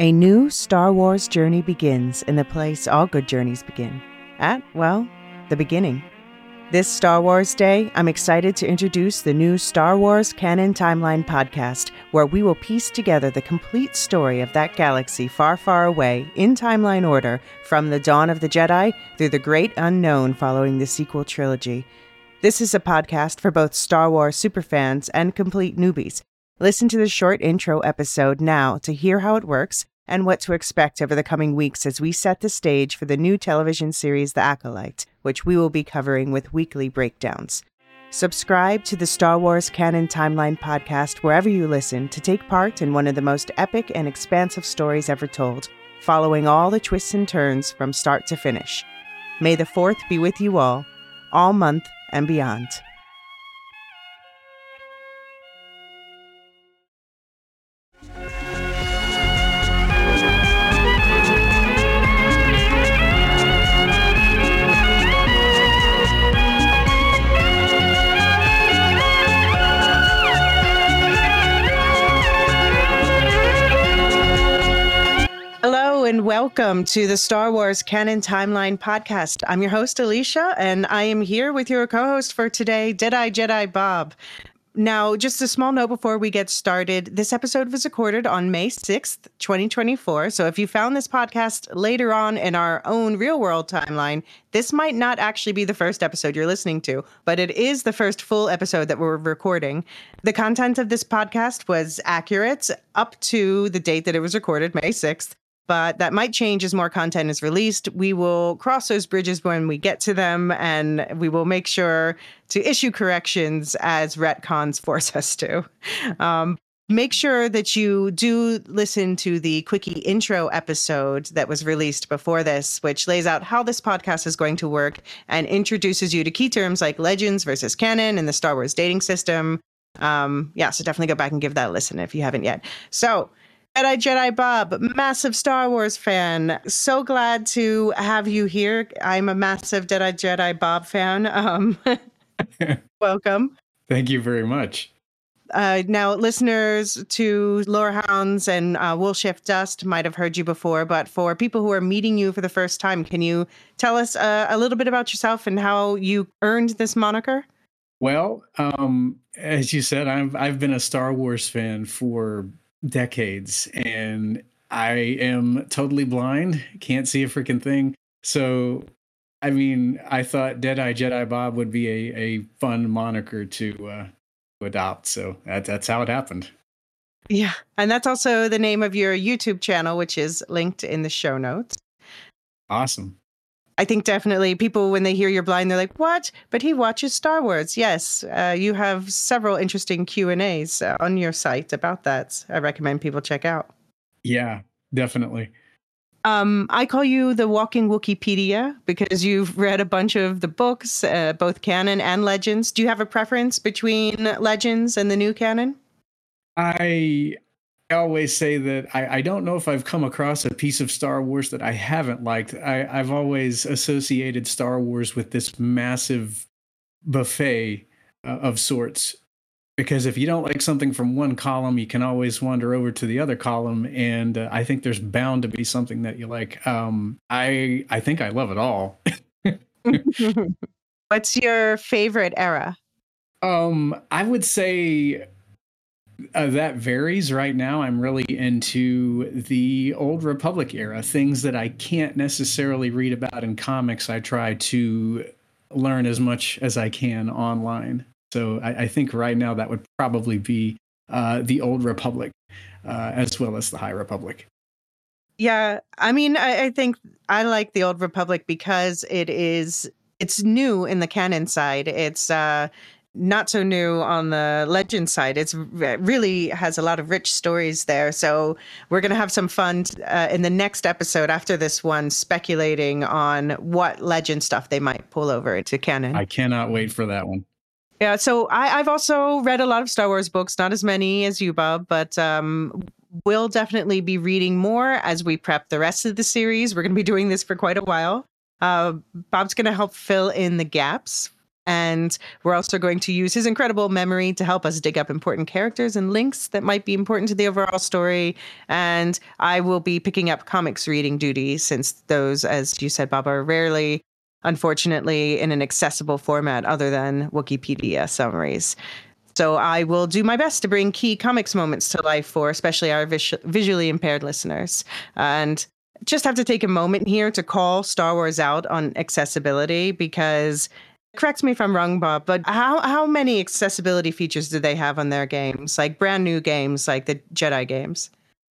A new Star Wars journey begins in the place all good journeys begin. At, well, the beginning. This Star Wars Day, I'm excited to introduce the new Star Wars Canon Timeline podcast, where we will piece together the complete story of that galaxy far, far away in timeline order, from the dawn of the Jedi through the great unknown following the sequel trilogy. This is a podcast for both Star Wars superfans and complete newbies. Listen to the short intro episode now to hear how it works and what to expect over the coming weeks as we set the stage for the new television series The Acolyte, which we will be covering with weekly breakdowns. Subscribe to the Star Wars Canon Timeline podcast wherever you listen to take part in one of the most epic and expansive stories ever told, following all the twists and turns from start to finish. May the 4th be with you all month and beyond. Hello and welcome to the Star Wars Canon Timeline podcast. I'm your host, Alicia, and I am here with your co-host for today, Deadeye Jedi Bob. Now, just a small note before we get started. This episode was recorded on May 6th, 2024. So if you found this podcast later on in our own real-world timeline, this might not actually be the first episode you're listening to, but it is the first full episode that we're recording. The content of this podcast was accurate up to the date that it was recorded, May 6th. But that might change as more content is released. We will cross those bridges when we get to them, and we will make sure to issue corrections as retcons force us to. Make sure that you do listen to the quickie intro episode that was released before this, which lays out how this podcast is going to work and introduces you to key terms like legends versus canon and the Star Wars dating system. So definitely go back and give that a listen if you haven't yet. So, Jedi Bob, massive Star Wars fan. So glad to have you here. I'm a massive Jedi Bob fan. Welcome. Thank you very much. Now, listeners to Lorehounds and Will Shift Dust might have heard you before, but for people who are meeting you for the first time, can you tell us a little bit about yourself and how you earned this moniker? Well, as you said, I've been a Star Wars fan for decades, and I am totally blind, can't see a freaking thing. So, I mean, I thought Deadeye Jedi Bob would be a fun moniker to adopt. So that's how it happened. Yeah, and that's also the name of your YouTube channel, which is linked in the show notes. Awesome. I think definitely people, when they hear you're blind, they're like, what? But he watches Star Wars. Yes, you have several interesting Q&As on your site about that. I recommend people check out. Yeah, definitely. I call you the walking Wikipedia because you've read a bunch of the books, both canon and legends. Do you have a preference between legends and the new canon? I always say that I don't know if I've come across a piece of Star Wars that I haven't liked. I've always associated Star Wars with this massive buffet of sorts, because if you don't like something from one column, you can always wander over to the other column, and I think there's bound to be something that you like. I think I love it all. What's your favorite era? I would say that varies. Right now, I'm really into the Old Republic era. Things that I can't necessarily read about in comics, I try to learn as much as I can online. So I think right now that would probably be the Old Republic, as well as the High Republic. Yeah, I mean, I think I like the Old Republic because it's new in the canon side. It's not so new on the legend side. It really has a lot of rich stories there. So we're going to have some fun in the next episode after this one, speculating on what legend stuff they might pull over into canon. I cannot wait for that one. Yeah, so I've also read a lot of Star Wars books, not as many as you, Bob, but we'll definitely be reading more as we prep the rest of the series. We're going to be doing this for quite a while. Bob's going to help fill in the gaps And we're also going to use his incredible memory to help us dig up important characters and links that might be important to the overall story. And I will be picking up comics reading duties, since those, as you said, Bob, are rarely, unfortunately, in an accessible format other than Wikipedia summaries. So I will do my best to bring key comics moments to life for especially our visually impaired listeners. And just have to take a moment here to call Star Wars out on accessibility, because correct me if I'm wrong, Bob, but how many accessibility features do they have on their games? Like brand new games, like the Jedi games?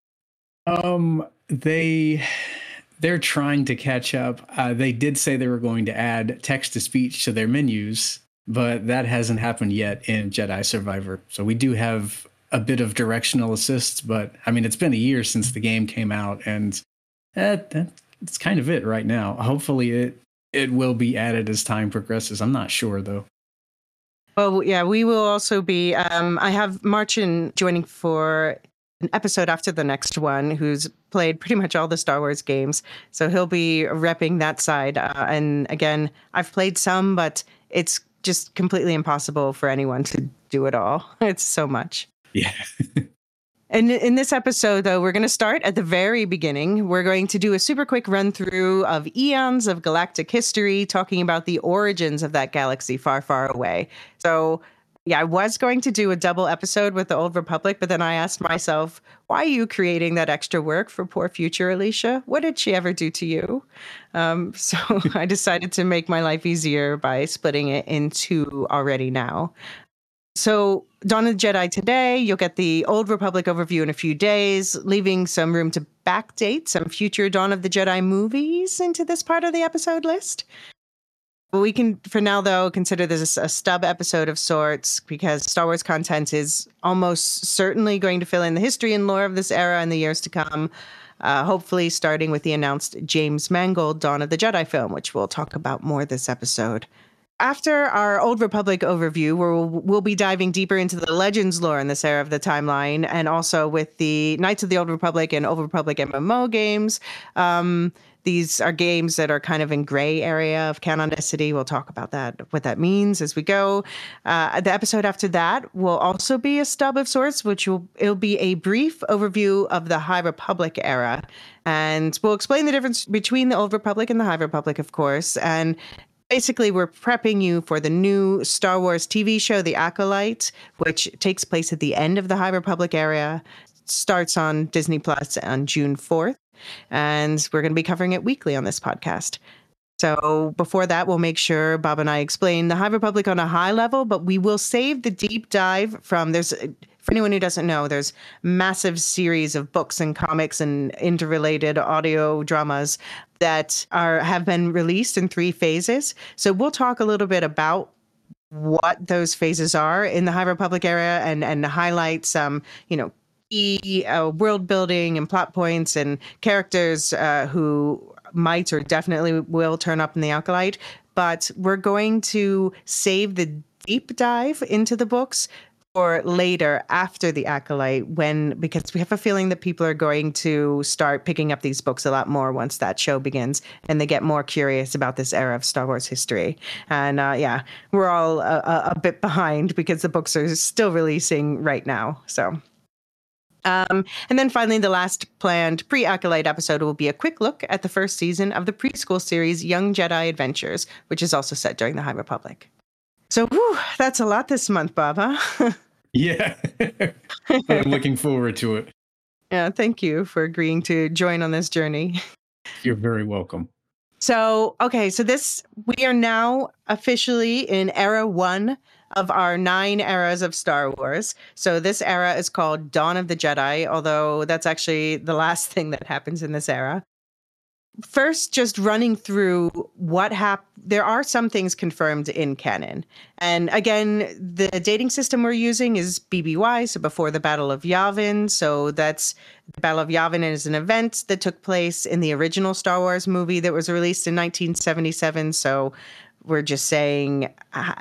They're trying to catch up. They did say they were going to add text to speech to their menus, but that hasn't happened yet in Jedi Survivor. So we do have a bit of directional assist, but I mean, it's been a year since the game came out, and that's kind of it right now. Hopefully it will be added as time progresses. I'm not sure, though. Well, yeah, we will also be. I have Marchin joining for an episode after the next one, who's played pretty much all the Star Wars games. So he'll be repping that side. And again, I've played some, but it's just completely impossible for anyone to do it all. It's so much. Yeah. And in this episode, though, we're going to start at the very beginning. We're going to do a super quick run through of eons of galactic history, talking about the origins of that galaxy far, far away. So, yeah, I was going to do a double episode with the Old Republic, but then I asked myself, why are you creating that extra work for poor future Alicia? What did she ever do to you? So I decided to make my life easier by splitting it in two already now. So Dawn of the Jedi today, you'll get the Old Republic overview in a few days, leaving some room to backdate some future Dawn of the Jedi movies into this part of the episode list. We can, for now, though, consider this a stub episode of sorts, because Star Wars content is almost certainly going to fill in the history and lore of this era in the years to come, hopefully starting with the announced James Mangold Dawn of the Jedi film, which we'll talk about more this episode. After our Old Republic overview, we'll be diving deeper into the Legends lore in this era of the timeline, and also with the Knights of the Old Republic and Old Republic MMO games. These are games that are kind of in gray area of canonicity. We'll talk about that, what that means as we go. The episode after that will also be a stub of sorts, it'll be a brief overview of the High Republic era. And we'll explain the difference between the Old Republic and the High Republic, of course. And basically, we're prepping you for the new Star Wars TV show, The Acolyte, which takes place at the end of the High Republic era, starts on Disney Plus on June 4th, and we're going to be covering it weekly on this podcast. So before that, we'll make sure Bob and I explain the High Republic on a high level, but we will save the deep dive for anyone who doesn't know, there's massive series of books and comics and interrelated audio dramas that have been released in 3 phases. So we'll talk a little bit about what those phases are in the High Republic era, and highlight some, key world building and plot points and characters who might or definitely will turn up in the Acolyte. But we're going to save the deep dive into the books for later, after the Acolyte, because we have a feeling that people are going to start picking up these books a lot more once that show begins, and they get more curious about this era of Star Wars history. And we're all a bit behind because the books are still releasing right now. So. And then finally, the last planned pre-Acolyte episode will be a quick look at the first season of the preschool series Young Jedi Adventures, which is also set during the High Republic. So, that's a lot this month, Bob, huh? Yeah. I'm looking forward to it. Yeah, thank you for agreeing to join on this journey. You're very welcome. So, okay, we are now officially in Era 1 of our 9 eras of Star Wars. So this era is called Dawn of the Jedi, although that's actually the last thing that happens in this era. First, just running through what happened. There are some things confirmed in canon. And again, the dating system we're using is BBY, so before the Battle of Yavin. So that's the Battle of Yavin is an event that took place in the original Star Wars movie that was released in 1977. So we're just saying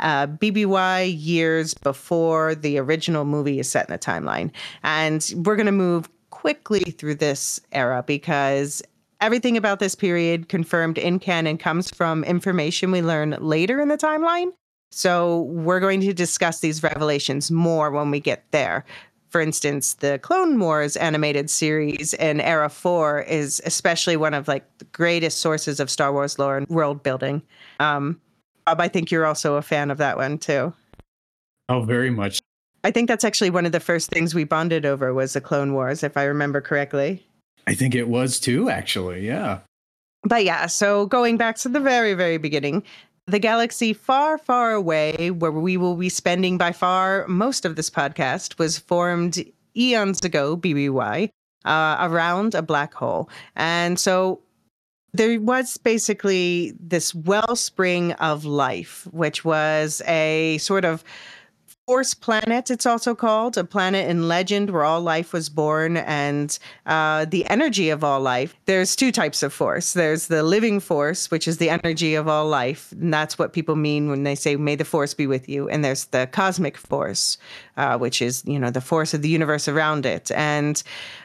BBY years before the original movie is set in the timeline. And we're going to move quickly through this era because everything about this period confirmed in canon comes from information we learn later in the timeline. So we're going to discuss these revelations more when we get there. For instance, the Clone Wars animated series in Era 4 is especially one of like the greatest sources of Star Wars lore and world building. Bob, I think you're also a fan of that one too. Oh, very much. I think that's actually one of the first things we bonded over was the Clone Wars, if I remember correctly. I think it was too, actually. Yeah. But yeah, so going back to the very, very beginning, the galaxy far, far away, where we will be spending by far most of this podcast, was formed eons ago, BBY, around a black hole. And so there was basically this wellspring of life, which was a sort of Force planet, it's also called, a planet in legend where all life was born, and the energy of all life. There's two types of force. There's the living force, which is the energy of all life, and that's what people mean when they say, may the force be with you. And there's the cosmic force, which is, the force of the universe around it. And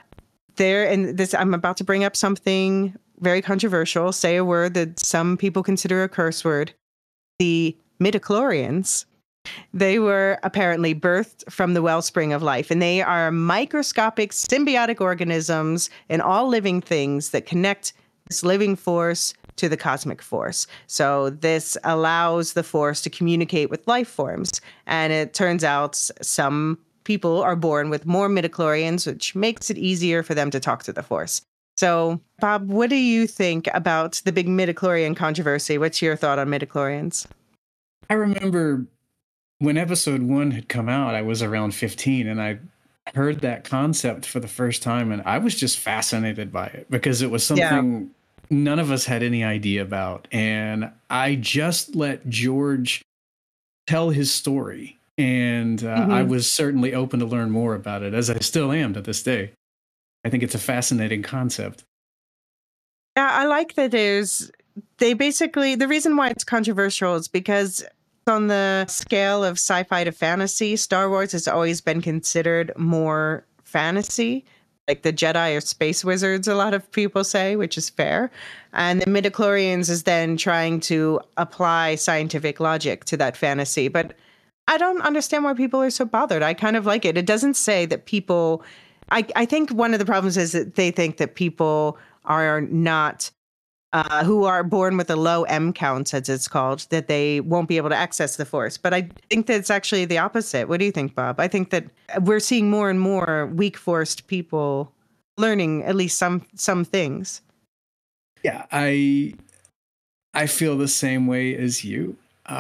I'm about to bring up something very controversial, say a word that some people consider a curse word. The midichlorians. They were apparently birthed from the wellspring of life, and they are microscopic symbiotic organisms in all living things that connect this living force to the cosmic force. So this allows the force to communicate with life forms. And it turns out some people are born with more midichlorians, which makes it easier for them to talk to the force. So, Bob, what do you think about the big midichlorian controversy? What's your thought on midichlorians? I remember when episode 1 had come out, I was around 15 and I heard that concept for the first time, and I was just fascinated by it because it was something none of us had any idea about. And I just let George tell his story, and I was certainly open to learn more about it, as I still am to this day. I think it's a fascinating concept. Yeah, I like that the reason why it's controversial is because on the scale of sci-fi to fantasy, Star Wars has always been considered more fantasy. Like the Jedi are space wizards, a lot of people say, which is fair. And the midichlorians is then trying to apply scientific logic to that fantasy. But I don't understand why people are so bothered. I kind of like it. It doesn't say that people... I think one of the problems is that they think that people are not... who are born with a low M count, as it's called, that they won't be able to access the force. But I think that it's actually the opposite. What do you think, Bob? I think that we're seeing more and more weak forced people learning at least some things. Yeah, I feel the same way as you.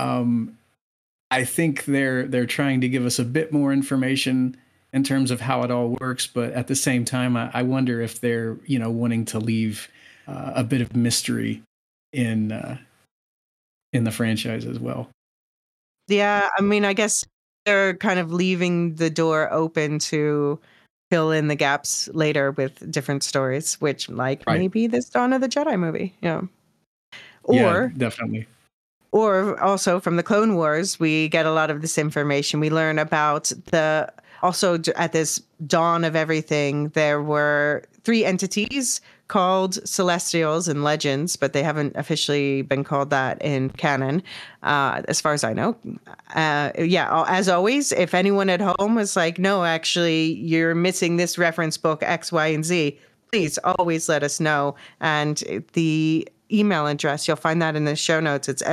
I think they're trying to give us a bit more information in terms of how it all works, but at the same time, I wonder if they're wanting to leave a bit of mystery in the franchise as well. Yeah, I mean, I guess they're kind of leaving the door open to fill in the gaps later with different stories, which maybe this Dawn of the Jedi movie. Yeah. Yeah, definitely. Or also from the Clone Wars, we get a lot of this information. We learn about also at this dawn of everything, there were 3 entities called Celestials in Legends, but they haven't officially been called that in canon, as far as I know. As always, if anyone at home is like, no, actually, you're missing this reference book, X, Y, and Z, please always let us know. And the email address, you'll find that in the show notes. It's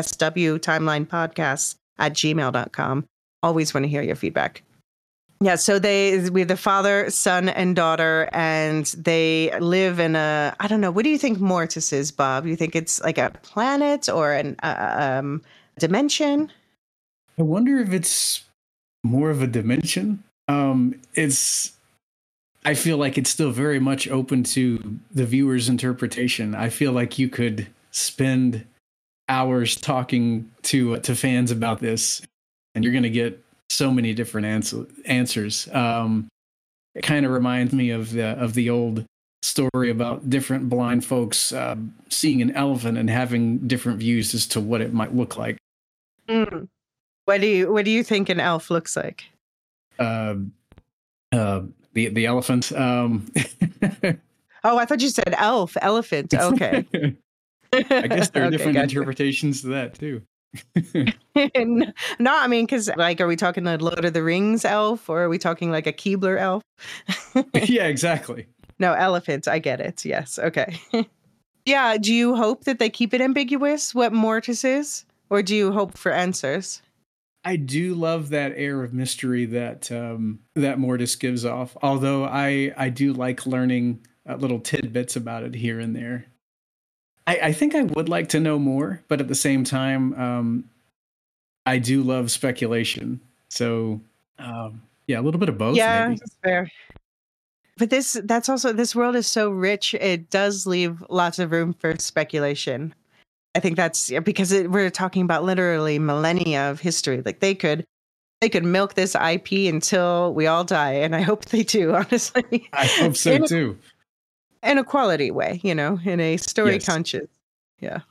swtimelinepodcasts@gmail.com. Always want to hear your feedback. Yeah, so we have the father, son, and daughter, and they live in I don't know, what do you think Mortis is, Bob? You think it's like a planet or a dimension? I wonder if it's more of a dimension. I feel like it's still very much open to the viewer's interpretation. I feel like you could spend hours talking to fans about this, and you're going to get so many different answers. It kind of reminds me of the old story about different blind folks seeing an elephant and having different views as to what it might look like. Mm. What do you think an elf looks like? The elephant. Oh, I thought you said elephant. Okay. I guess there are different interpretations to that too. No, I mean, because like, are we talking a Lord of the Rings elf, or are we talking like a Keebler elf? Yeah, exactly. No, elephants. I get it. Yes. Okay. Yeah. Do you hope that they keep it ambiguous what Mortis is, or do you hope for answers? I do love that air of mystery that that Mortis gives off. Although I do like learning little tidbits about it here and there. I think I would like to know more, but at the same time, I do love speculation. So yeah, a little bit of both, Yeah, maybe. that's fair. But that's also, this world is so rich, it does leave lots of room for speculation. I think that's, yeah, because we're talking about literally millennia of history. Like they could milk this IP until we all die, and I hope they do, honestly. I hope so in too. a quality way, in a story Yes. conscious. Yeah.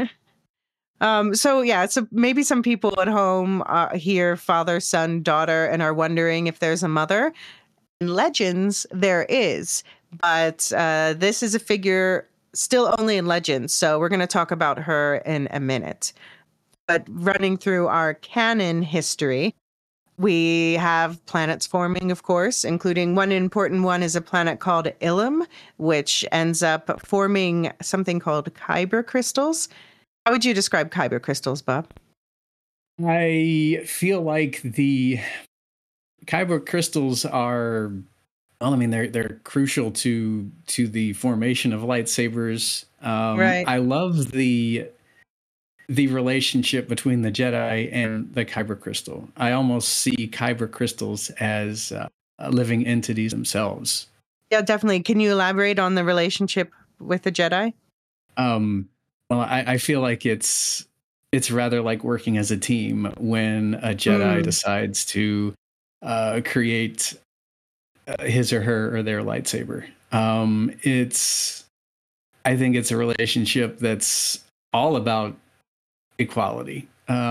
So yeah, so maybe some people at home hear father, son, daughter, and are wondering if there's a mother. In Legends, there is, but this is a figure still only in Legends, so we're going to talk about her in a minute. But running through our canon history, we have planets forming, of course, including one important one is a planet called Ilum, which ends up forming something called kyber crystals. How would you describe kyber crystals, Bob? I feel like the kyber crystals are, well, I mean, they're crucial to the formation of lightsabers. Right. I love the relationship between the Jedi and the kyber crystal. I almost see kyber crystals as living entities themselves. Yeah, definitely. Can you elaborate on the relationship with the Jedi? Um, well, I feel like it's rather like working as a team when a Jedi Mm, decides to create his or her or their lightsaber. It's I think it's a relationship that's all about equality,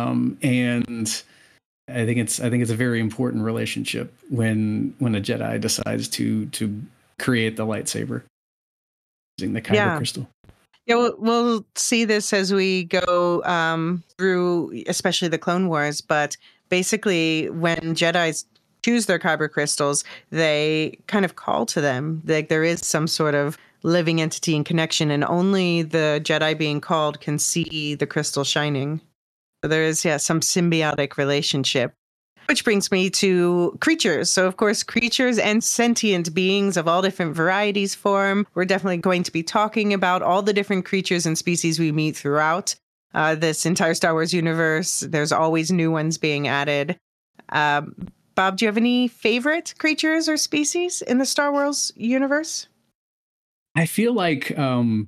and I think it's a very important relationship when a Jedi decides to create the lightsaber using the kyber yeah. crystal. Yeah, we'll see this as we go through, especially the Clone Wars. But basically, when Jedi's choose their kyber crystals, they kind of call to them. Like there is some sort of living entity and connection, and only the Jedi being called can see the crystal shining. So there is, yeah, some symbiotic relationship. Which brings me to creatures. So, of course, creatures and sentient beings of all different varieties form. We're definitely going to be talking about all the different creatures and species we meet throughout this entire Star Wars universe. There's always new ones being added. Um, Bob, do you have any favorite creatures or species in the Star Wars universe? I feel like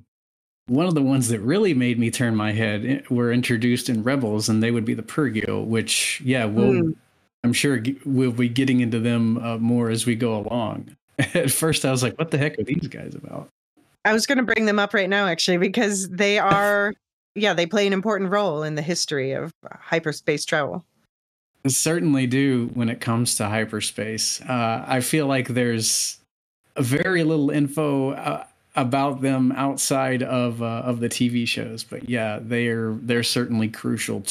one of the ones that really made me turn my head were introduced in Rebels, and they would be the Purgil, which, yeah, Mm. I'm sure we'll be getting into them more as we go along. At first, I was like, what the heck are these guys about? I was going to bring them up right now, actually, because they are, yeah, they play an important role in the history of hyperspace travel. Certainly do when it comes to hyperspace. I feel like there's very little info about them outside of the TV shows, but yeah, they're certainly crucial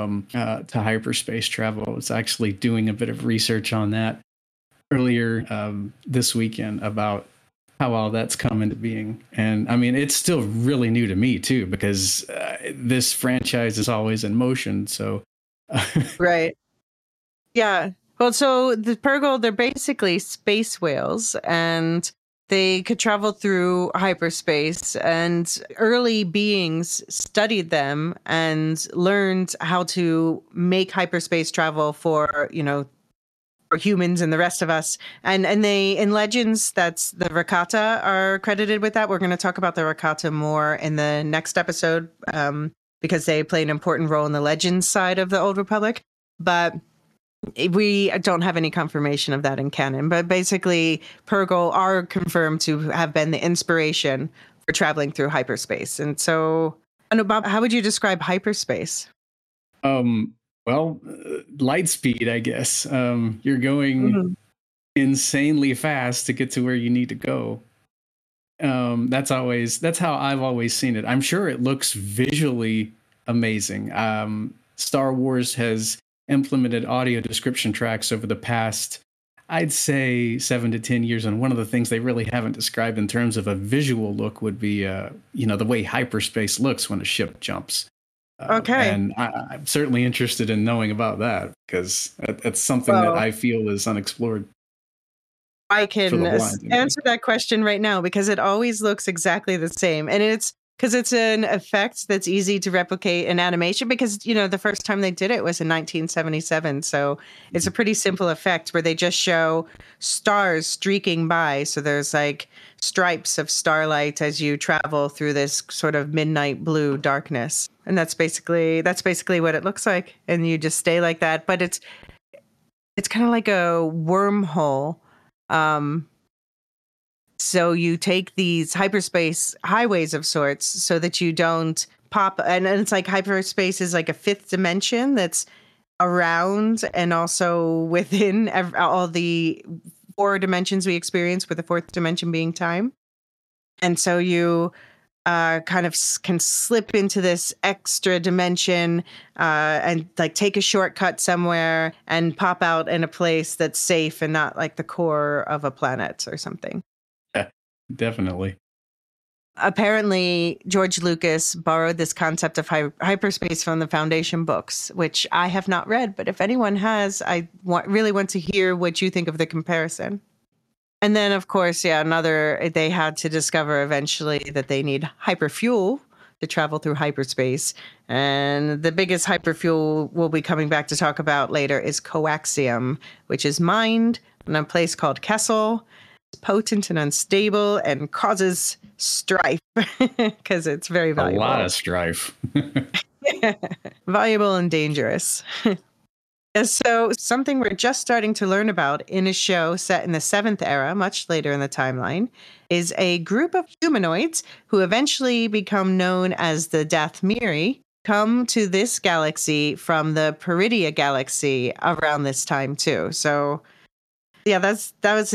to hyperspace travel. I was actually doing a bit of research on that earlier this weekend about how all that's come into being, and I mean it's still really new to me too because this franchise is always in motion. So Right. Yeah. Well, so the Purgle, they're basically space whales and they could travel through hyperspace. And early beings studied them and learned how to make hyperspace travel for humans and the rest of us. And they, in Legends, that's the Rakata are credited with that. We're going to talk about the Rakata more in the next episode because they play an important role in the Legends side of the Old Republic. But we don't have any confirmation of that in canon, but basically, Purgle are confirmed to have been the inspiration for traveling through hyperspace. And so, I know, Bob, how would you describe hyperspace? um, well, light speed, I guess. You're going Mhm. insanely fast to get to where you need to go. That's how I've always seen it. I'm sure it looks visually amazing. Star Wars has implemented audio description tracks over the past, I'd say, 7 to 10 years. And one of the things they really haven't described in terms of a visual look would be, the way hyperspace looks when a ship jumps. Okay. And I'm certainly interested in knowing about that, because that's something that I feel is unexplored. I can answer that question right now, because it always looks exactly the same. And it's because it's an effect that's easy to replicate in animation, because, the first time they did it was in 1977. So it's a pretty simple effect where they just show stars streaking by. So there's like stripes of starlight as you travel through this sort of midnight blue darkness. And that's basically what it looks like. And you just stay like that. But it's kind of like a wormhole. So you take these hyperspace highways of sorts so that you don't pop. And it's like hyperspace is like a fifth dimension that's around and also within all the 4 dimensions we experience, with the 4th dimension being time. And so you kind of can slip into this extra dimension and like take a shortcut somewhere and pop out in a place that's safe and not like the core of a planet or something. Yeah, definitely. Apparently, George Lucas borrowed this concept of hyperspace from the Foundation books, which I have not read. But if anyone has, I really want to hear what you think of the comparison. And then, of course, they had to discover eventually that they need hyperfuel to travel through hyperspace. And the biggest hyperfuel we'll be coming back to talk about later is coaxium, which is mined in a place called Kessel. It's potent and unstable and causes strife because it's very valuable. A lot of strife. Valuable and dangerous. So something we're just starting to learn about in a show set in the 7th era, much later in the timeline, is a group of humanoids who eventually become known as the Dathmiri, come to this galaxy from the Peridia galaxy around this time too. So yeah, that's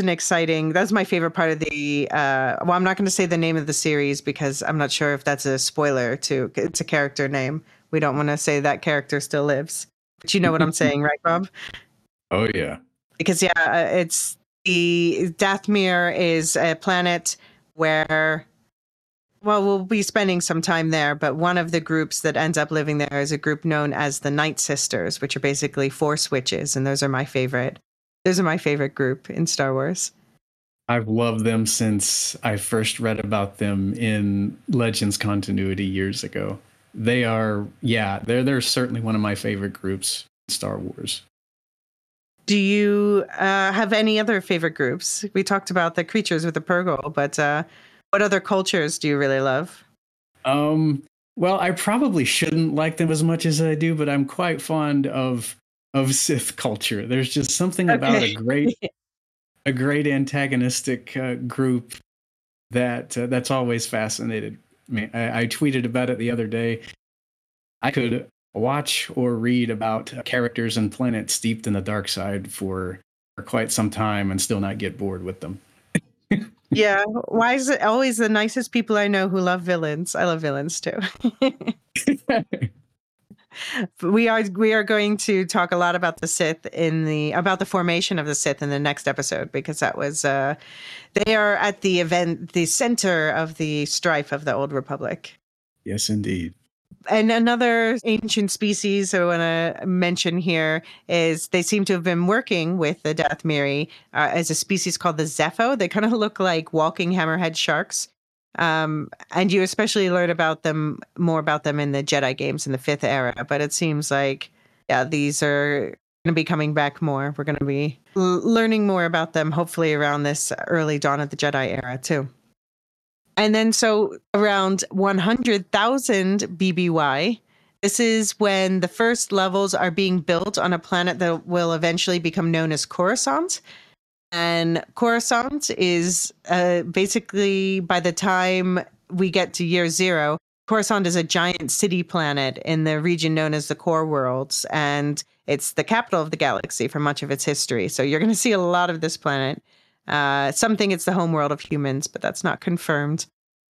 my favorite part of the, I'm not going to say the name of the series because I'm not sure if that's a spoiler it's a character name. We don't want to say that character still lives. But you know what I'm saying, right, Bob? Oh, yeah. Because, it's the Dathmir is a planet where, we'll be spending some time there. But one of the groups that ends up living there is a group known as the Night Sisters, which are basically Force witches. And those are my favorite. Those are my favorite group in Star Wars. I've loved them since I first read about them in Legends continuity years ago. They're certainly one of my favorite groups in Star Wars. Do you have any other favorite groups? We talked about the creatures with the Purrgil, but what other cultures do you really love? Well, I probably shouldn't like them as much as I do, but I'm quite fond of Sith culture. There's just something about a great antagonistic group that's always fascinated. I mean, I tweeted about it the other day. I could watch or read about characters and planets steeped in the dark side for quite some time and still not get bored with them. Yeah. Why is it always the nicest people I know who love villains? I love villains too. We are going to talk a lot about the Sith about the formation of the Sith in the next episode, because that was they are at the center of the strife of the Old Republic. Yes, indeed. And another ancient species I want to mention here is they seem to have been working with the Dathmiri as a species called the Zepho. They kind of look like walking hammerhead sharks. And you especially learn more about them in the Jedi games in the 5th era. But it seems like, these are going to be coming back more. We're going to be learning more about them, hopefully around this early dawn of the Jedi era too. And then so around 100,000 BBY, this is when the first levels are being built on a planet that will eventually become known as Coruscant. And Coruscant is basically, by the time we get to year 0, Coruscant is a giant city planet in the region known as the Core Worlds. And it's the capital of the galaxy for much of its history. So you're going to see a lot of this planet. Some think it's the homeworld of humans, but that's not confirmed.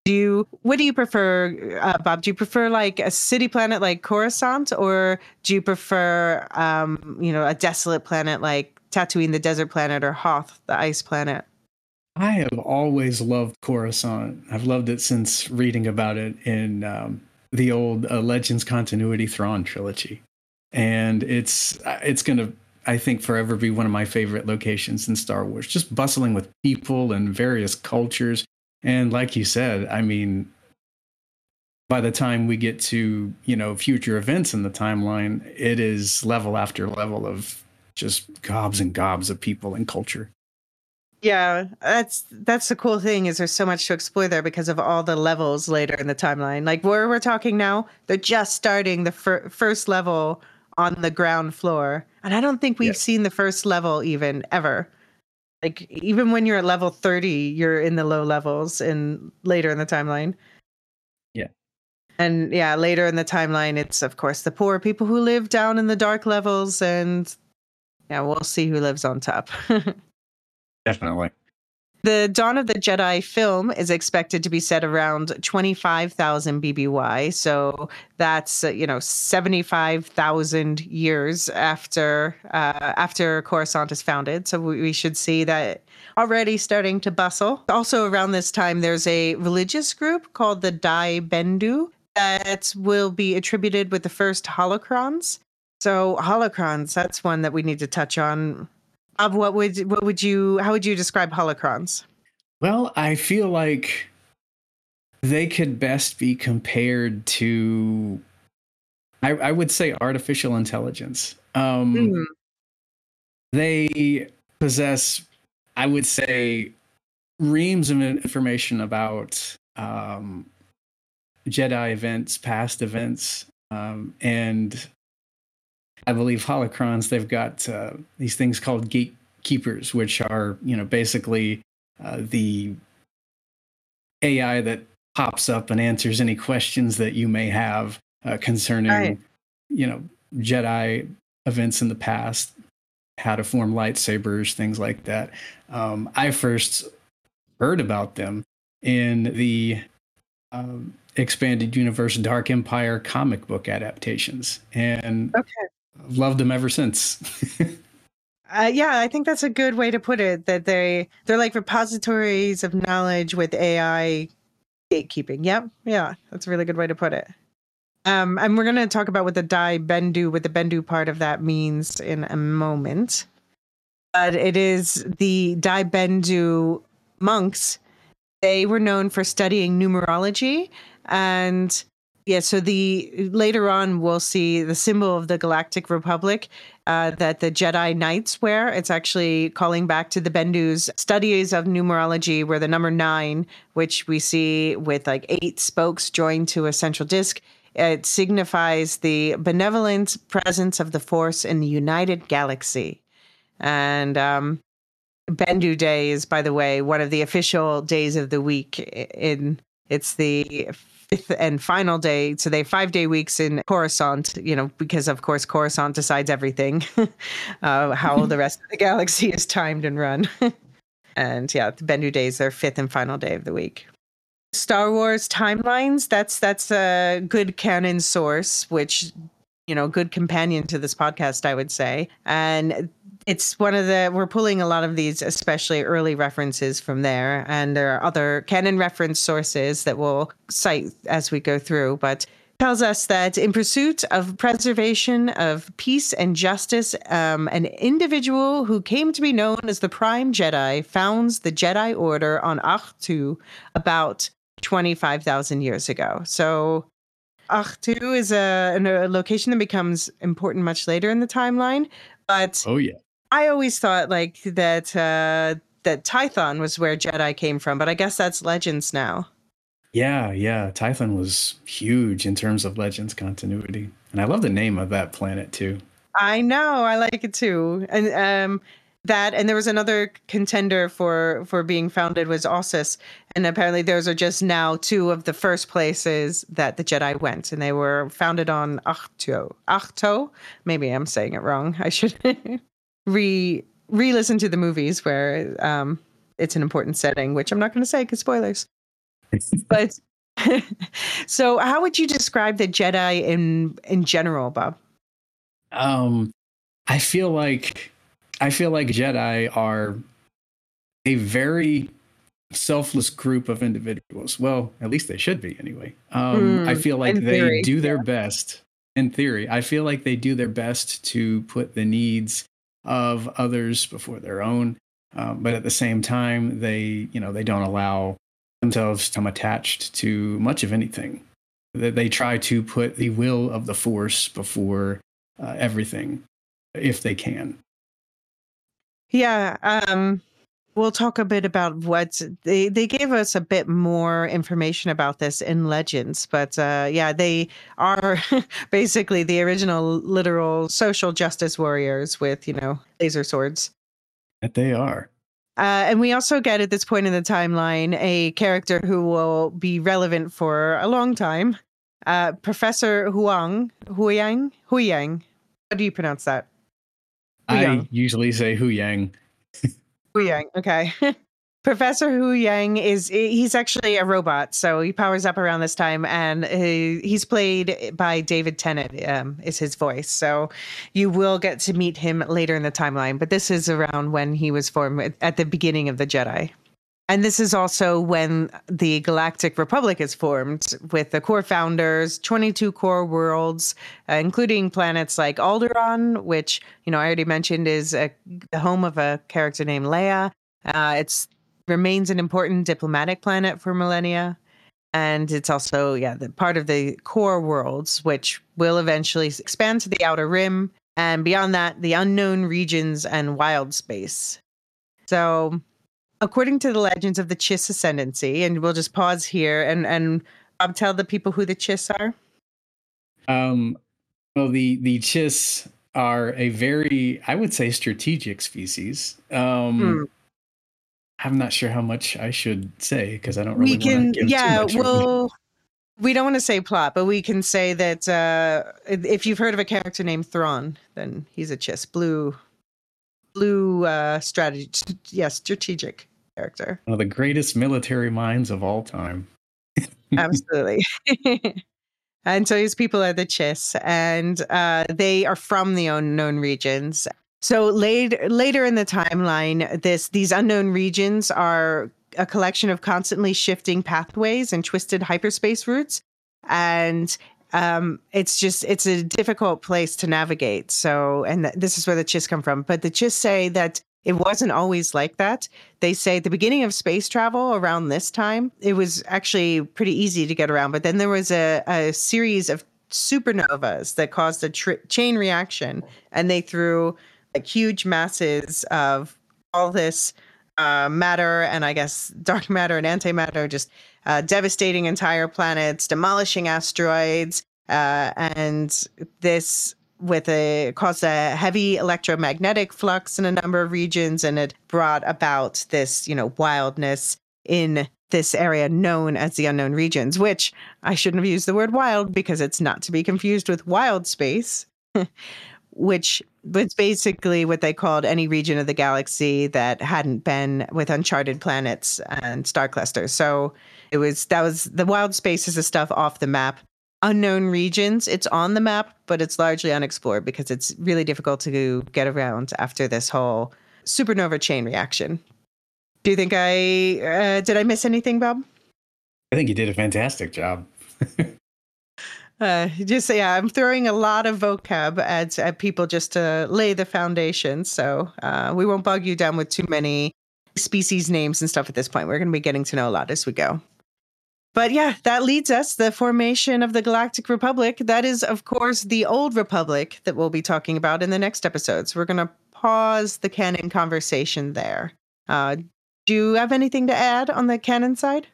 What do you prefer, Bob? Do you prefer like a city planet like Coruscant, or do you prefer, a desolate planet like Tatooine, the desert planet, or Hoth, the ice planet? I have always loved Coruscant. I've loved it since reading about it in the old Legends Continuity Thrawn trilogy, and it's gonna, I think, forever be one of my favorite locations in Star Wars. Just bustling with people and various cultures, and like you said, I mean, by the time we get to future events in the timeline, it is level after level of just gobs and gobs of people and culture. Yeah, that's the cool thing is there's so much to explore there because of all the levels later in the timeline. Like where we're talking now, they're just starting the first level on the ground floor, and I don't think we've seen the first level even ever. Like even when you're at level 30, you're in the low levels and later in the timeline. Yeah. And yeah, later in the timeline, it's of course the poor people who live down in the dark levels, and yeah, we'll see who lives on top. Definitely. The Dawn of the Jedi film is expected to be set around 25,000 BBY. So that's, 75,000 years after Coruscant is founded. So we should see that already starting to bustle. Also around this time, there's a religious group called the Dai Bendu that will be attributed with the first holocrons. So holocrons, that's one that we need to touch on. How would you describe holocrons? Well, I feel like they could best be compared to, I would say, artificial intelligence. They possess, I would say, reams of information about Jedi events, past events, and I believe holocrons, they've got these things called gatekeepers, which are, basically the AI that pops up and answers any questions that you may have concerning, Right. Jedi events in the past, how to form lightsabers, things like that. I first heard about them in the expanded universe Dark Empire comic book adaptations, and Okay. I've loved them ever since. Yeah, I think that's a good way to put it. That they're like repositories of knowledge with AI gatekeeping. Yep. Yeah, that's a really good way to put it. And we're going to talk about what the Dai Bendu, what the Bendu part of that means in a moment. But it is the Dai Bendu monks. They were known for studying numerology, and yeah, so later on we'll see the symbol of the Galactic Republic that the Jedi Knights wear. It's actually calling back to the Bendu's studies of numerology, where the number 9, which we see with like 8 spokes joined to a central disc, it signifies the benevolent presence of the Force in the United Galaxy. And Bendu Day is, by the way, one of the official days of the week. It's the 5th and final day. So they have 5-day weeks in Coruscant, because of course Coruscant decides everything, how the rest of the galaxy is timed and run. And yeah, the Bendu Day is their 5th and final day of the week. Star Wars timelines, that's a good canon source, which, good companion to this podcast, I would say. And it's we're pulling a lot of these, especially early references from there. And there are other canon reference sources that we'll cite as we go through. But tells us that in pursuit of preservation of peace and justice, an individual who came to be known as the Prime Jedi founds the Jedi Order on Ahch-To about 25,000 years ago. So Ahch-To is a location that becomes important much later in the timeline. But Oh yeah. I always thought like that Tython was where Jedi came from, but I guess that's Legends now. Yeah. Tython was huge in terms of Legends continuity. And I love the name of that planet too. I know, I like it too. And and there was another contender for being founded was Ossus. And apparently those are just now 2 of the first places that the Jedi went. And they were founded on Ahch-To. Ahch-To? Maybe I'm saying it wrong. I should re-listen to the movies where it's an important setting, which I'm not going to say because spoilers. But so how would you describe the Jedi in general, Bob? Um, I feel like Jedi are a very selfless group of individuals. Well, at least they should be anyway. I feel like In they theory. do their best. In theory, I feel like they do their best to put the needs of others before their own. But at the same time, they don't allow themselves to become attached to much of anything. They try to put the will of the Force before everything, if they can. Yeah, we'll talk a bit about what they gave us a bit more information about this in Legends, but yeah, they are basically the original literal social justice warriors with, laser swords. That they are. And we also get at this point in the timeline a character who will be relevant for a long time. Professor Huyang. How do you pronounce that? I usually say Hu Yang. Hu Yang, okay. Professor Hu Yang he's actually a robot, so he powers up around this time, and he's played by David Tennant, is his voice. So you will get to meet him later in the timeline, but this is around when he was formed at the beginning of the Jedi. And this is also when the Galactic Republic is formed with the core founders, 22 core worlds, including planets like Alderaan, which, I already mentioned is the home of a character named Leia. It remains an important diplomatic planet for millennia. And it's also, the part of the core worlds, which will eventually expand to the Outer Rim. And beyond that, the unknown regions and wild space. So according to the legends of the Chiss Ascendancy, and we'll just pause here and I'll tell the people who the Chiss are. Well, the Chiss are a very, I would say, strategic species. I'm not sure how much I should say because I don't really want to give too much away. We don't want to say plot, but we can say that if you've heard of a character named Thrawn, then he's a Chiss. Blue strategic character. One of the greatest military minds of all time. Absolutely. And so his people are the Chiss, and they are from the unknown regions. So later in the timeline, these unknown regions are a collection of constantly shifting pathways and twisted hyperspace routes. And it's a difficult place to navigate. So, and this is where the Chiss come from. But the Chiss say that it wasn't always like that. They say at the beginning of space travel around this time, it was actually pretty easy to get around. But then there was a series of supernovas that caused a chain reaction, and they threw like huge masses of all this matter, and I guess dark matter and antimatter, just devastating entire planets, demolishing asteroids, and this caused a heavy electromagnetic flux in a number of regions, and it brought about this, wildness in this area known as the unknown regions, which I shouldn't have used the word wild because it's not to be confused with wild space, which was basically what they called any region of the galaxy that hadn't been with uncharted planets and star clusters. So the wild space is the stuff off the map. Unknown regions, it's on the map, but it's largely unexplored because it's really difficult to get around after this whole supernova chain reaction. Do you think did I miss anything, Bob? I think you did a fantastic job. I'm throwing a lot of vocab at people just to lay the foundation. So we won't bog you down with too many species names and stuff at this point. We're going to be getting to know a lot as we go. But yeah, that leads us, the formation of the Galactic Republic. That is, of course, the Old Republic that we'll be talking about in the next episodes. We're going to pause the canon conversation there. Do you have anything to add on the canon side?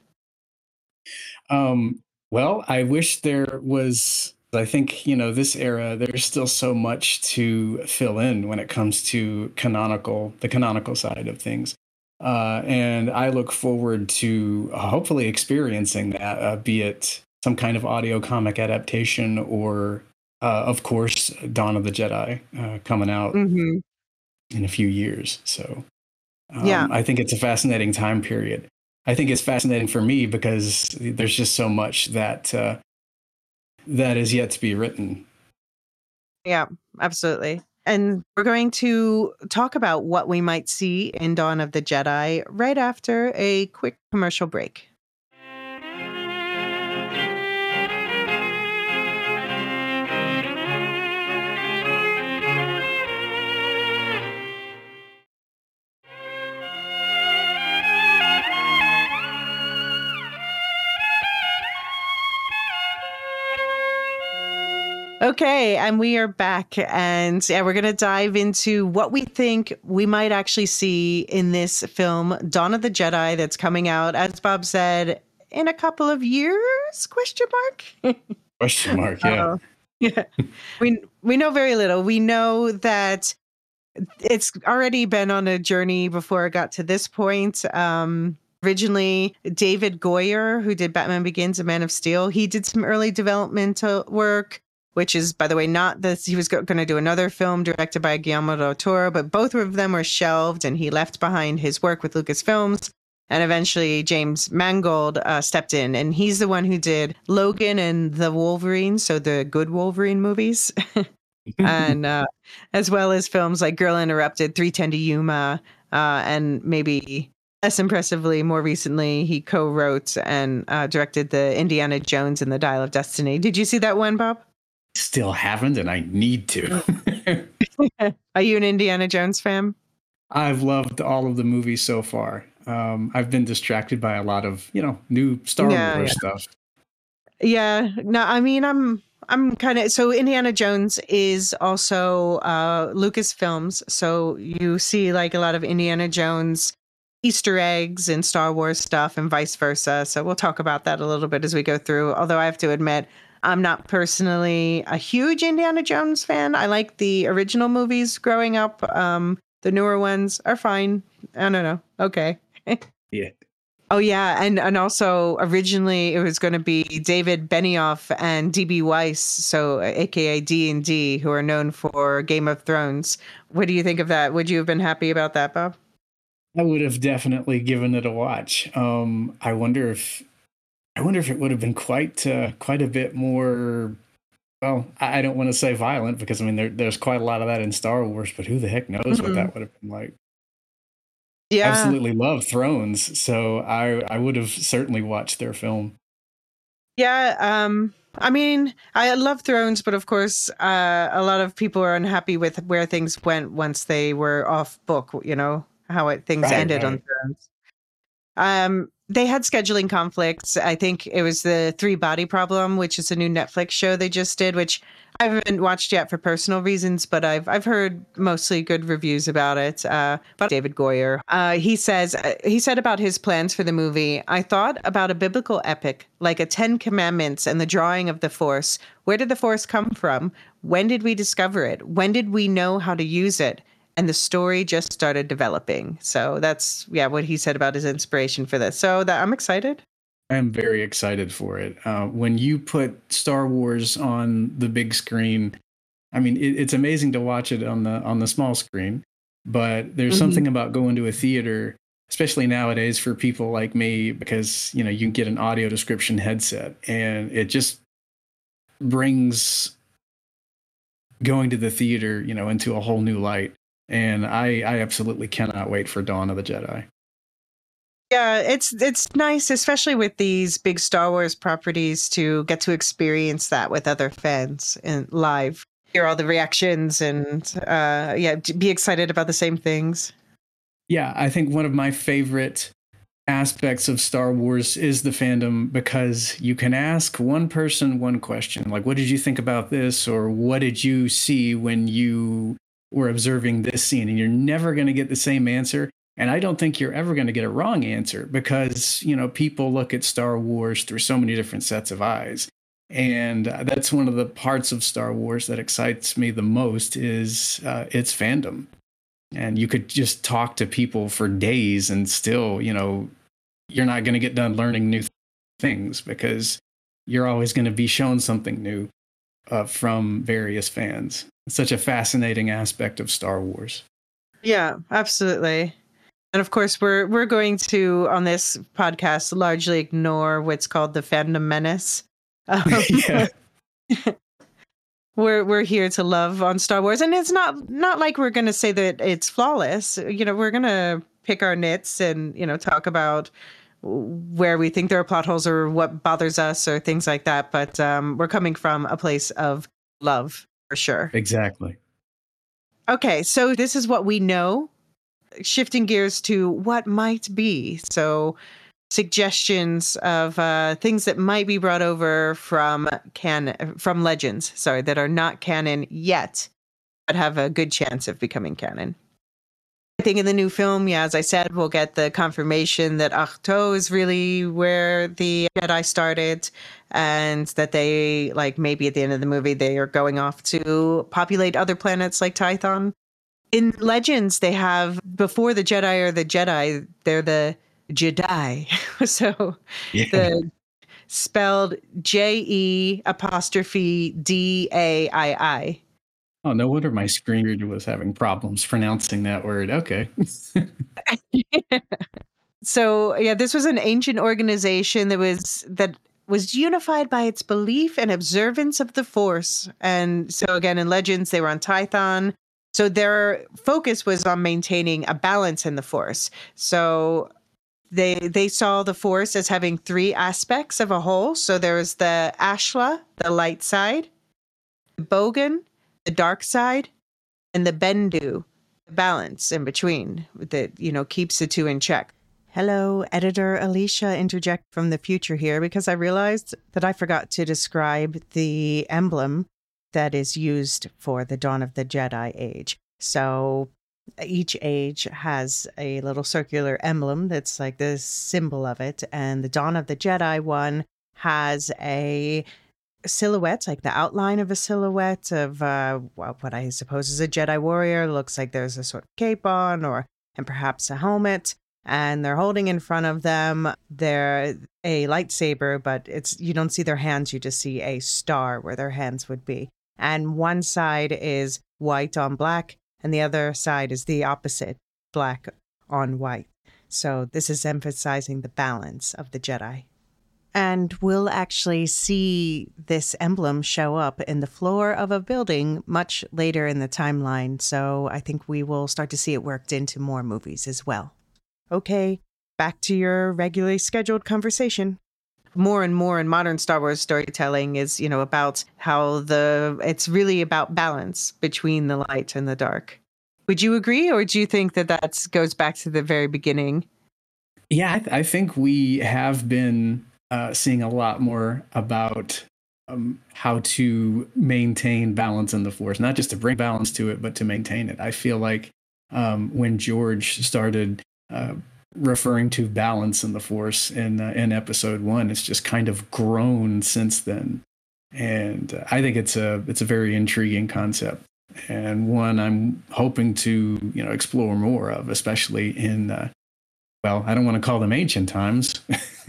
Well, I wish there was, I think, this era, there's still so much to fill in when it comes to the canonical side of things. And I look forward to hopefully experiencing that, be it some kind of audio comic adaptation or, of course, Dawn of the Jedi coming out in a few years. So I think it's a fascinating time period. I think it's fascinating for me because there's just so much that that is yet to be written. Yeah, absolutely. And we're going to talk about what we might see in Dawn of the Jedi right after a quick commercial break. Okay, and we are back, and yeah, we're going to dive into what we think we might actually see in this film, Dawn of the Jedi, that's coming out, as Bob said, in a couple of years? Question mark. Question mark, yeah. Yeah, we know very little. We know that it's already been on a journey before it got to this point. Originally, David Goyer, who did Batman Begins and Man of Steel, he did some early developmental work, which is, by the way, not this. He was going to do another film directed by Guillermo del Toro, but both of them were shelved, and he left behind his work with Lucasfilms. And eventually, James Mangold stepped in, and he's the one who did Logan and the Wolverine, so the good Wolverine movies, and as well as films like Girl Interrupted, 3:10 to Yuma, and maybe less impressively, more recently, he co-wrote and directed the Indiana Jones and the Dial of Destiny. Did you see that one, Bob? Still haven't, and I need to. Are you an Indiana Jones fan? I've loved all of the movies so far. I've been distracted by a lot of, new Star Wars stuff. Yeah, no, I mean, I'm kind of, so Indiana Jones is also Lucasfilms, so you see like a lot of Indiana Jones Easter eggs and Star Wars stuff and vice versa. So we'll talk about that a little bit as we go through. Although I have to admit, I'm not personally a huge Indiana Jones fan. I like the original movies growing up. The newer ones are fine. I don't know. Okay. Yeah. Oh yeah, and also originally it was going to be David Benioff and DB Weiss, so AKA D&D, who are known for Game of Thrones. What do you think of that? Would you have been happy about that, Bob? I would have definitely given it a watch. I wonder if it would have been quite a bit more. Well, I don't want to say violent because I mean there's quite a lot of that in Star Wars, but who the heck knows what that would have been like. Yeah, absolutely love Thrones, so I would have certainly watched their film. Yeah, I mean, I love Thrones, but of course, a lot of people are unhappy with where things went once they were off book. You know how things ended on Thrones. They had scheduling conflicts. I think it was the Three Body Problem, which is a new Netflix show they just did, which I haven't watched yet for personal reasons, but I've heard mostly good reviews about it. But David Goyer, he said about his plans for the movie, I thought about a biblical epic, like a 10 Commandments and the drawing of the Force. Where did the Force come from? When did we discover it? When did we know how to use it? And the story just started developing. So that's, what he said about his inspiration for this. So I'm excited. I'm very excited for it. When you put Star Wars on the big screen, I mean, it's amazing to watch it on the small screen, but there's something about going to a theater, especially nowadays for people like me, because, you can get an audio description headset and it just brings going to the theater, into a whole new light. And I absolutely cannot wait for Dawn of the Jedi. Yeah, it's nice, especially with these big Star Wars properties, to get to experience that with other fans and live. Hear all the reactions and be excited about the same things. Yeah, I think one of my favorite aspects of Star Wars is the fandom, because you can ask one person one question, like, what did you think about this? Or what did you see when you were observing this scene? And you're never going to get the same answer. And I don't think you're ever going to get a wrong answer, because, people look at Star Wars through so many different sets of eyes. And that's one of the parts of Star Wars that excites me the most is its fandom. And you could just talk to people for days and still, you're not going to get done learning new things, because you're always going to be shown something new from various fans. It's such a fascinating aspect of Star Wars. Yeah, absolutely. And of course, we're going to, on this podcast, largely ignore what's called the fandom menace. Yeah. We're here to love on Star Wars, and it's not like we're going to say that it's flawless. We're going to pick our nits and talk about where we think there are plot holes or what bothers us or things like that. But we're coming from a place of love for sure. Exactly. Okay, so this is what we know. Shifting gears to what might be. So suggestions of things that might be brought over from Legends, that are not canon yet, but have a good chance of becoming canon. I think in the new film, as I said, we'll get the confirmation that Ahch-To is really where the Jedi started, and that they, maybe at the end of the movie, they are going off to populate other planets like Tython. In Legends, they have, before the Jedi are the Jedi, they're the Jedi. So the spelled JE''DAII. Oh, no wonder my screen reader was having problems pronouncing that word. Okay. So this was an ancient organization that was unified by its belief and observance of the Force. And so again, in Legends, they were on Tython. So their focus was on maintaining a balance in the Force. So they saw the Force as having three aspects of a whole. So there was the Ashla, the light side, the Bogan, the dark side, and the Bendu, the balance in between that, keeps the two in check. Hello, editor Alicia, interject from the future here because I realized that I forgot to describe the emblem that is used for the Dawn of the Jedi age. So each age has a little circular emblem that's like the symbol of it. And the Dawn of the Jedi one has a silhouette, like the outline of a silhouette of what I suppose is a Jedi warrior. It looks like there's a sort of cape on and perhaps a helmet. And they're holding in front of them a lightsaber, but you don't see their hands. You just see a star where their hands would be. And one side is white on black, and the other side is the opposite, black on white. So this is emphasizing the balance of the Jedi. And we'll actually see this emblem show up in the floor of a building much later in the timeline. So I think we will start to see it worked into more movies as well. Okay, back to your regularly scheduled conversation. More and more in modern Star Wars storytelling is, about how it's really about balance between the light and the dark. Would you agree, or do you think that goes back to the very beginning? Yeah, I think we have been seeing a lot more about how to maintain balance in the Force, not just to bring balance to it, but to maintain it. I feel like when George started referring to balance in the Force in episode 1, it's just kind of grown since then. And I think it's a very intriguing concept, and one I'm hoping to explore more of, especially in I don't want to call them ancient times.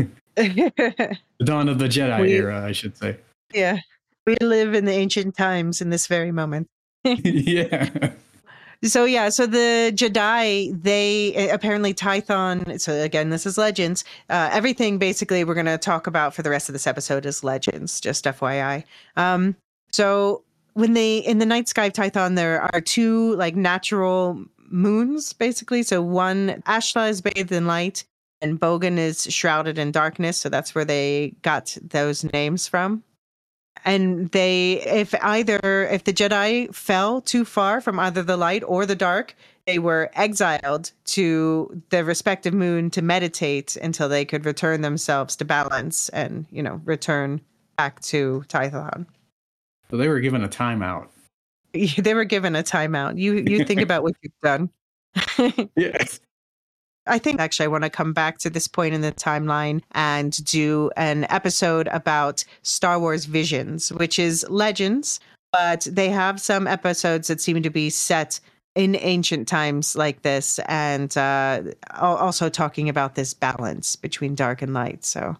The Dawn of the Jedi era, I should say. Yeah, we live in the ancient times in this very moment. Yeah. So the Jedi, they apparently Tython. So again, this is Legends. Everything basically we're going to talk about for the rest of this episode is Legends, just FYI. So when in the night sky of Tython, there are two natural moons, basically. So one, Ashla is bathed in light and Bogan is shrouded in darkness. So that's where they got those names from. And if the Jedi fell too far from either the light or the dark, they were exiled to the respective moon to meditate until they could return themselves to balance and, return back to Tython. So they were given a timeout. They were given a timeout. You think about what you've done. Yes. I think actually I want to come back to this point in the timeline and do an episode about Star Wars Visions, which is Legends, but they have some episodes that seem to be set in ancient times like this, and also talking about this balance between dark and light. So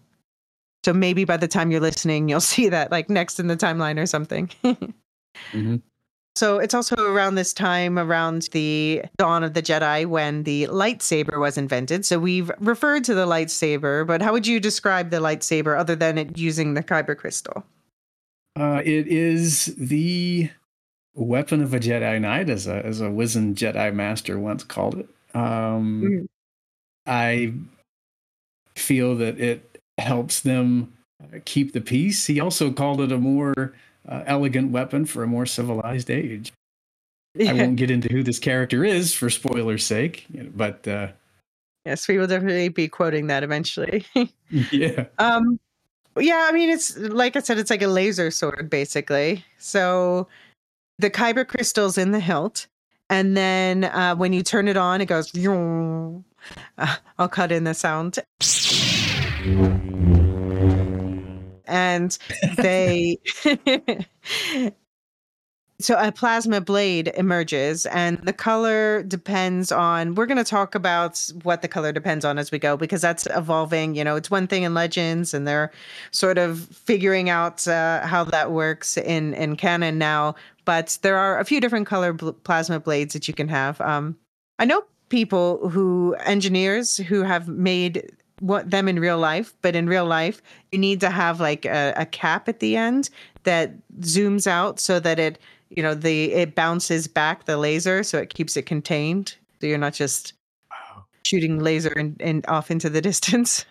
maybe by the time you're listening, you'll see that next in the timeline or something. Mm-hmm. So it's also around this time, around the dawn of the Jedi, when the lightsaber was invented. So we've referred to the lightsaber, but how would you describe the lightsaber other than it using the kyber crystal? It is the weapon of a Jedi Knight, as a wizened Jedi Master once called it. Mm. I feel that it helps them keep the peace. He also called it a more elegant weapon for a more civilized age. I won't get into who this character is for spoilers' sake, but Yes, we will definitely be quoting that eventually. yeah. Yeah, I mean, it's like I said, it's like a laser sword, basically. So the kyber crystal's in the hilt, and then when you turn it on, it goes. I'll cut in the sound. And they so a plasma blade emerges, and the color depends on, we're going to talk about what the color depends on as we go, because that's evolving. It's one thing in Legends, and they're sort of figuring out how that works in canon now. But there are a few different color plasma blades that you can have. I know engineers who have made them in real life, but in real life, you need to have like a cap at the end that zooms out so that it bounces back the laser, so it keeps it contained. So you're not just shooting laser and off into the distance.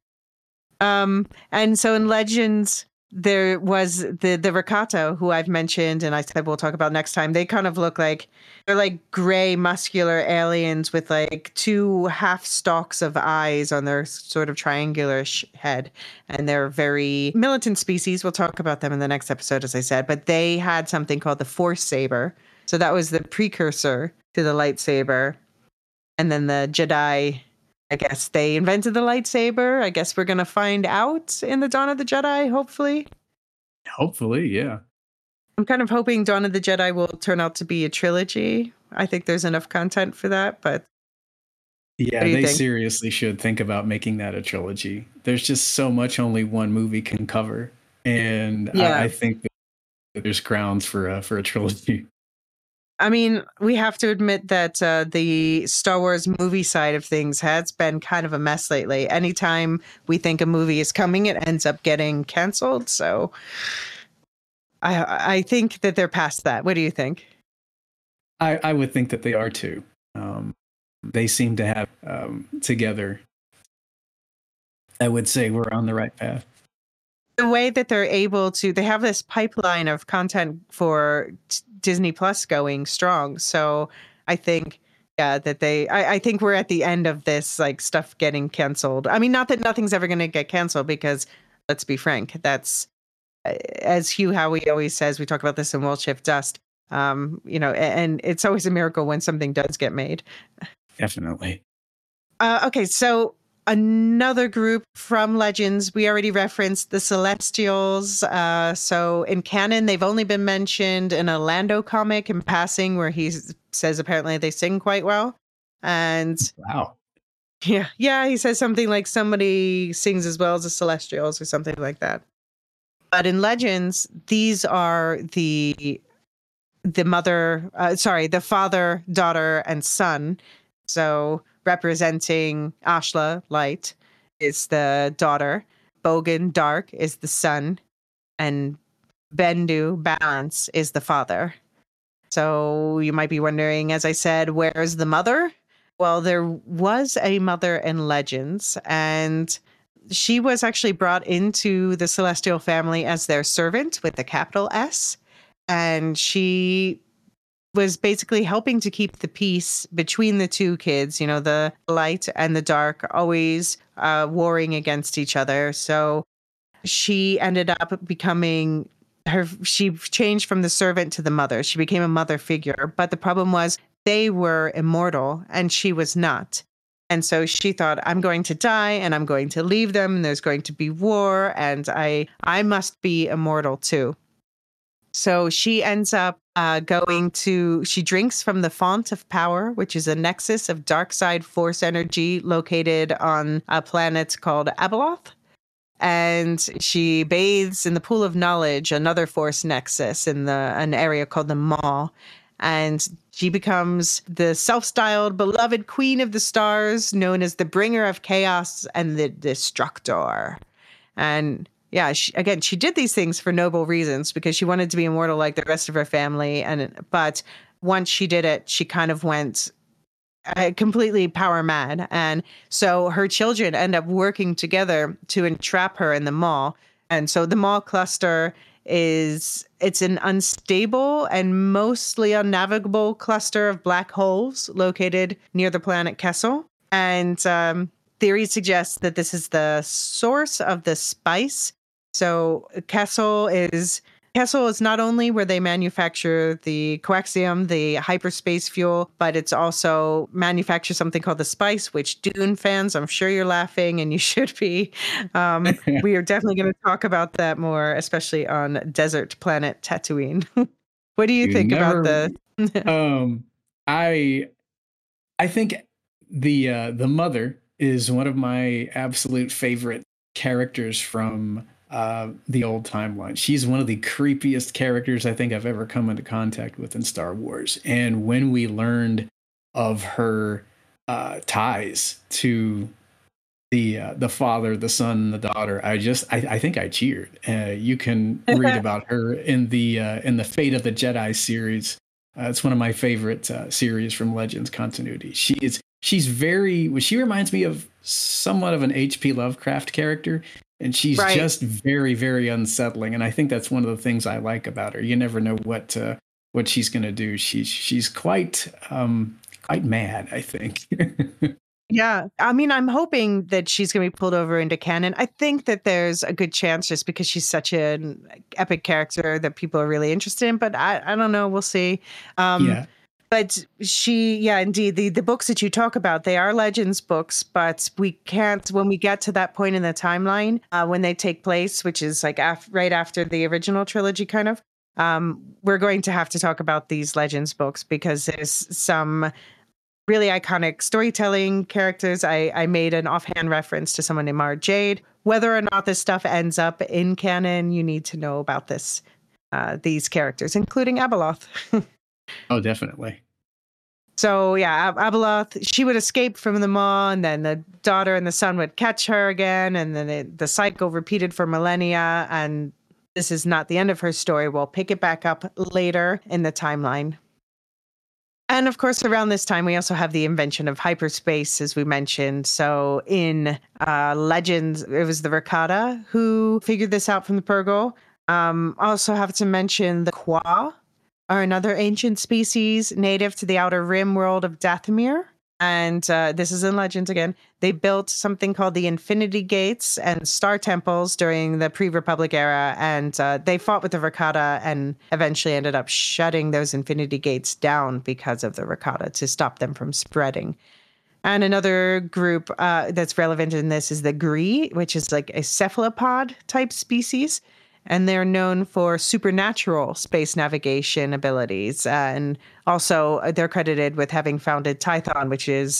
And so in Legends, there was the Rakato, who I've mentioned, and I said we'll talk about next time. They kind of look like they're like gray, muscular aliens with like two half stalks of eyes on their sort of triangular head, and they're very militant species. We'll talk about them in the next episode, as I said. But they had something called the Force Saber, so that was the precursor to the lightsaber. And then the Jedi, I guess they invented the lightsaber. I guess we're going to find out in the Dawn of the Jedi, hopefully. Hopefully, yeah. I'm kind of hoping Dawn of the Jedi will turn out to be a trilogy. I think there's enough content for that, but yeah, they seriously should think about making that a trilogy. There's just so much only one movie can cover, and yeah. I think that there's grounds for a trilogy. I mean, we have to admit that the Star Wars movie side of things has been kind of a mess lately. Anytime we think a movie is coming, it ends up getting canceled. So I think that they're past that. What do you think? I would think that they are too. They seem to have together. I would say we're on the right path. The way that they're able to, they have this pipeline of content for Disney Plus going strong. So I think, yeah, that I think we're at the end of this, like, stuff getting canceled. I mean, not that nothing's ever going to get canceled, because let's be frank, that's, as Hugh Howey always says, we talk about this in Will Shift Dust, and it's always a miracle when something does get made. Definitely. Okay, so another group from Legends, we already referenced the Celestials. So in canon, they've only been mentioned in a Lando comic in passing, where he says apparently they sing quite well. And wow. Yeah, he says something like somebody sings as well as the Celestials or something like that. But in Legends, these are the father, daughter, and son. So representing Ashla, light, is the daughter. Bogan, dark, is the son. And Bendu, balance, is the father. So you might be wondering, as I said, where's the mother? Well, there was a mother in Legends, and she was actually brought into the Celestial family as their servant with a capital S. And she was basically helping to keep the peace between the two kids, the light and the dark, always warring against each other. So she ended up becoming she changed from the servant to the mother. She became a mother figure. But the problem was they were immortal and she was not. And so she thought, I'm going to die and I'm going to leave them, and there's going to be war, and I must be immortal too. So she ends up she drinks from the Font of Power, which is a nexus of dark side force energy located on a planet called Abeloth. and she bathes in the pool of knowledge, another force nexus in an area called the Maw. And she becomes the self-styled beloved queen of the stars, known as the bringer of chaos and the destructor. And yeah, she did these things for noble reasons because she wanted to be immortal like the rest of her family. But once she did it, she kind of went completely power mad. And so her children end up working together to entrap her in the Maw. And so the Maw cluster it's an unstable and mostly unnavigable cluster of black holes located near the planet Kessel. And theory suggests that this is the source of the spice. So Kessel is not only where they manufacture the coaxium, the hyperspace fuel, but it's also manufactures something called the spice, which Dune fans, I'm sure you're laughing, and you should be. We are definitely going to talk about that more, especially on desert planet Tatooine. What do you think about the? I think the mother is one of my absolute favorite characters from the old timeline. She's one of the creepiest characters I think I've ever come into contact with in Star Wars. And when we learned of her ties to the father, the son, and the daughter, I think I cheered. You can read about her in the Fate of the Jedi series. It's one of my favorite series from Legends continuity. She reminds me of somewhat of an H.P. Lovecraft character. And she's just very, very unsettling. And I think that's one of the things I like about her. You never know what she's going to do. She's quite mad, I think. Yeah. I mean, I'm hoping that she's going to be pulled over into canon. I think that there's a good chance just because she's such an epic character that people are really interested in. But I don't know. We'll see. Yeah. But indeed, the books that you talk about, they are Legends books, but we can't, when we get to that point in the timeline, when they take place, which is like right after the original trilogy, kind of, we're going to have to talk about these Legends books because there's some really iconic storytelling characters. I made an offhand reference to someone named Mara Jade. Whether or not this stuff ends up in canon, you need to know about these characters, including Abeloth. Oh, definitely. So yeah, Abeloth, she would escape from the Maw, and then the daughter and the son would catch her again, and then the cycle repeated for millennia. And this is not the end of her story. We'll pick it back up later in the timeline. And of course, around this time, we also have the invention of hyperspace, as we mentioned. So in Legends, it was the Rakata who figured this out from the Purrgil. Also have to mention the Qua are another ancient species native to the outer rim world of Dathomir. And this is in Legends again. They built something called the Infinity Gates and Star Temples during the pre-Republic era. And they fought with the Rakata and eventually ended up shutting those Infinity Gates down because of the Rakata to stop them from spreading. And another group that's relevant in this is the Gree, which is like a cephalopod type species. And they're known for supernatural space navigation abilities. And also, they're credited with having founded Tython, which is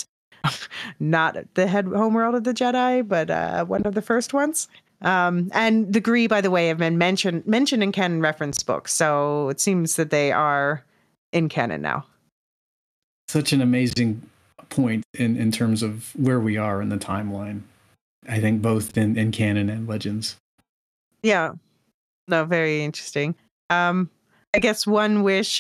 not the homeworld of the Jedi, but one of the first ones. And the Gree, by the way, have been mentioned in canon reference books. So it seems that they are in canon now. Such an amazing point in terms of where we are in the timeline. I think both in canon and Legends. Yeah. No, very interesting. I guess one wish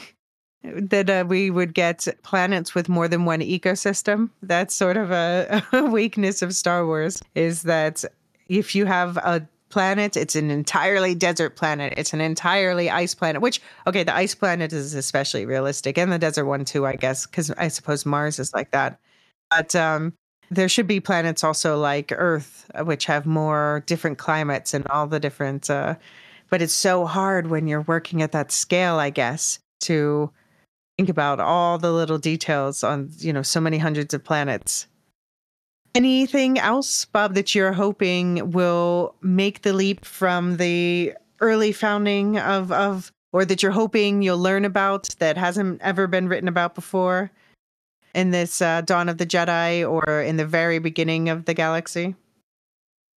that we would get planets with more than one ecosystem. That's sort of a weakness of Star Wars, is that if you have a planet, it's an entirely desert planet. It's an entirely ice planet, which, okay, the ice planet is especially realistic, and the desert one too, I guess, because I suppose Mars is like that. But there should be planets also like Earth, which have more different climates and all the different, but it's so hard when you're working at that scale, I guess, to think about all the little details on, so many hundreds of planets. Anything else, Bob, that you're hoping will make the leap from the early founding of or that you're hoping you'll learn about that hasn't ever been written about before in this Dawn of the Jedi or in the very beginning of the galaxy?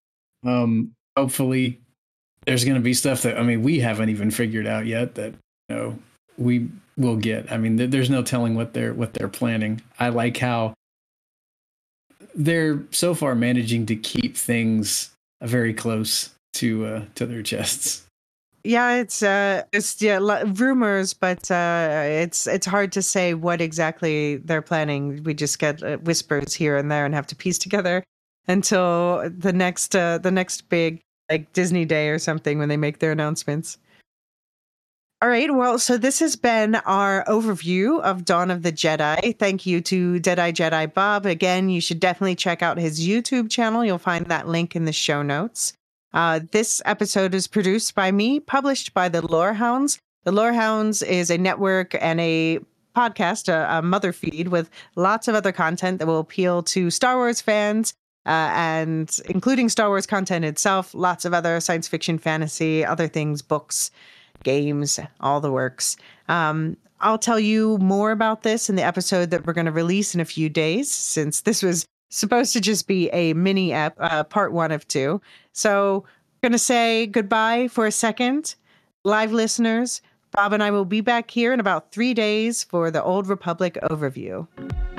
Hopefully there's going to be stuff that, I mean, we haven't even figured out yet that, we will get. I mean, there's no telling what they're planning. I like how they're so far managing to keep things very close to their chests. Yeah, it's rumors, but it's hard to say what exactly they're planning. We just get whispers here and there and have to piece together until the next big, like, Disney Day or something, when they make their announcements. All right, well, so this has been our overview of Dawn of the Jedi. Thank you to Deadeye Jedi Bob. Again, you should definitely check out his YouTube channel. You'll find that link in the show notes. This episode is produced by me, published by the Lorehounds. The Lorehounds is a network and a podcast, a mother feed with lots of other content that will appeal to Star Wars fans, and including Star Wars content itself, lots of other science fiction, fantasy, other things, books, games, all the works. I'll tell you more about this in the episode that we're going to release in a few days, since this was supposed to just be a mini part 1 of 2. So I'm going to say goodbye for a second. Live listeners, Bob and I will be back here in about 3 days for the Old Republic overview.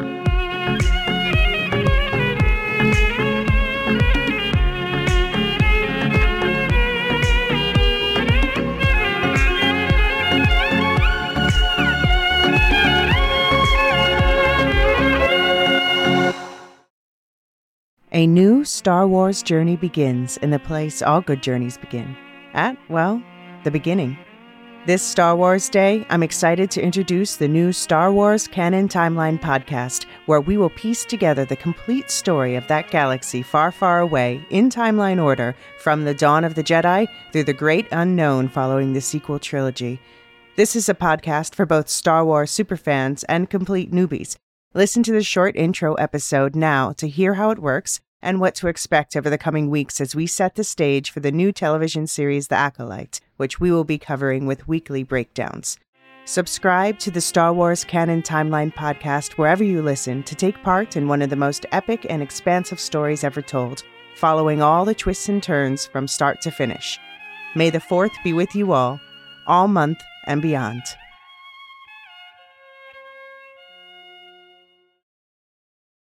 A new Star Wars journey begins in the place all good journeys begin. At, well, the beginning. This Star Wars Day, I'm excited to introduce the new Star Wars Canon Timeline podcast, where we will piece together the complete story of that galaxy far, far away, in timeline order, from the dawn of the Jedi through the great unknown following the sequel trilogy. This is a podcast for both Star Wars superfans and complete newbies. Listen to the short intro episode now to hear how it works and what to expect over the coming weeks as we set the stage for the new television series The Acolyte, which we will be covering with weekly breakdowns. Subscribe to the Star Wars Canon Timeline podcast wherever you listen to take part in one of the most epic and expansive stories ever told, following all the twists and turns from start to finish. May the 4th be with you all month and beyond.